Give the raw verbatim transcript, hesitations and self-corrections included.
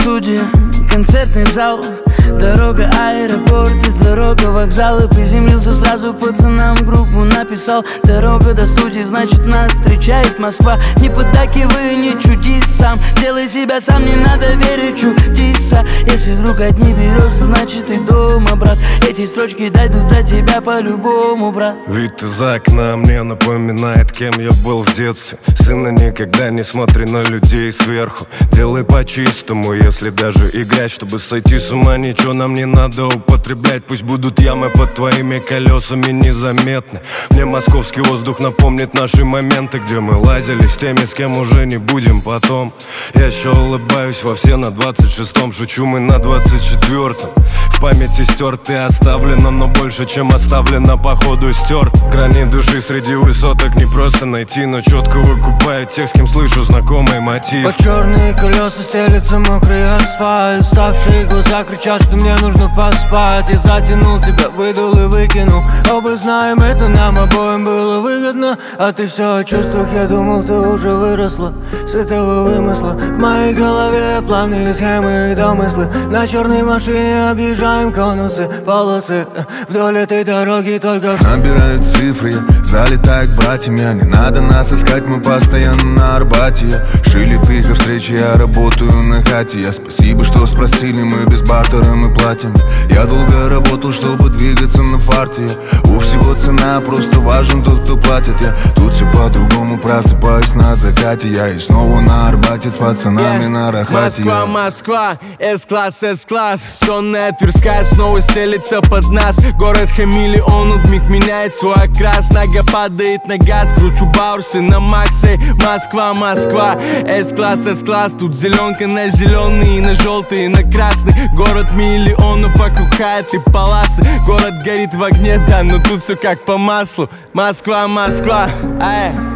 студия, концертный зал, дорога аэропорт и дорога вокзал. И приземлился сразу пацанам, группу написал. Дорога до студии, значит нас встречает Москва. Не поддакивай, не чудись сам, делай себя сам, не надо верить чудеса. Если вдруг одни берешь, значит ты дома, брат. Эти строчки дойдут до тебя по-любому, брат. Вид из окна мне напоминает, кем я был в детстве. Сына, никогда не смотри на людей сверху. Делай по-чистому, если даже играть. Чтобы сойти с ума, ничего нам не надо употреблять. Пусть будут ямы под твоими колесами незаметны. Мне московский воздух напомнит наши моменты, где мы лазили с теми, с кем уже не будем потом. Я еще улыбаюсь во все на двадцать шестом. Шучу, мы на двадцать четвёртом. В памяти стерт и оставлено, но больше, чем оставлено, походу стерт. Грани души среди высоток не просто найти, но четко выкупают тех, с кем слышу знакомый мотив. Под черные колеса стелется мокрый асфальт. Уставшие глаза кричат, что мне нужно поспать. Я затянул тебя, выдул и выкинул. Оба знаем, это нам обоим было выгодно. А ты все о чувствах, я думал, ты уже выросла с этого вымысла. В моей голове планы, схемы и домыслы. На черной машине объезжаем конусы, полосы. Вдоль этой дороги только набирают цифры, залетают к братьям. Не надо нас искать, мы постоянно на Арбате. Шили тыка встречи, я работаю на хате. Я спасибо, что спросили, мы без бартера мы платим. Я долго работал, чтобы двигаться на фарте. У всего цена, просто важен тот, кто платит. Я тут все по-другому, просыпаюсь на закате. Я и снова на Арбате с пацанами yeah. на Рахате. Москва, Москва, С-класс, С-класс. Сонная Тверская снова стелится под нас. Город хамелеон, вмиг меняет свой окрас. Нога падает на газ, кручу баурсы на максе. Москва, Москва, С-класс, С-класс. Тут зеленка на зеленый, на желтый, на красный. Город миллионов вокруг хайт и паласы. Город горит в огне, да, но тут все как по маслу. Москва, Москва, ай.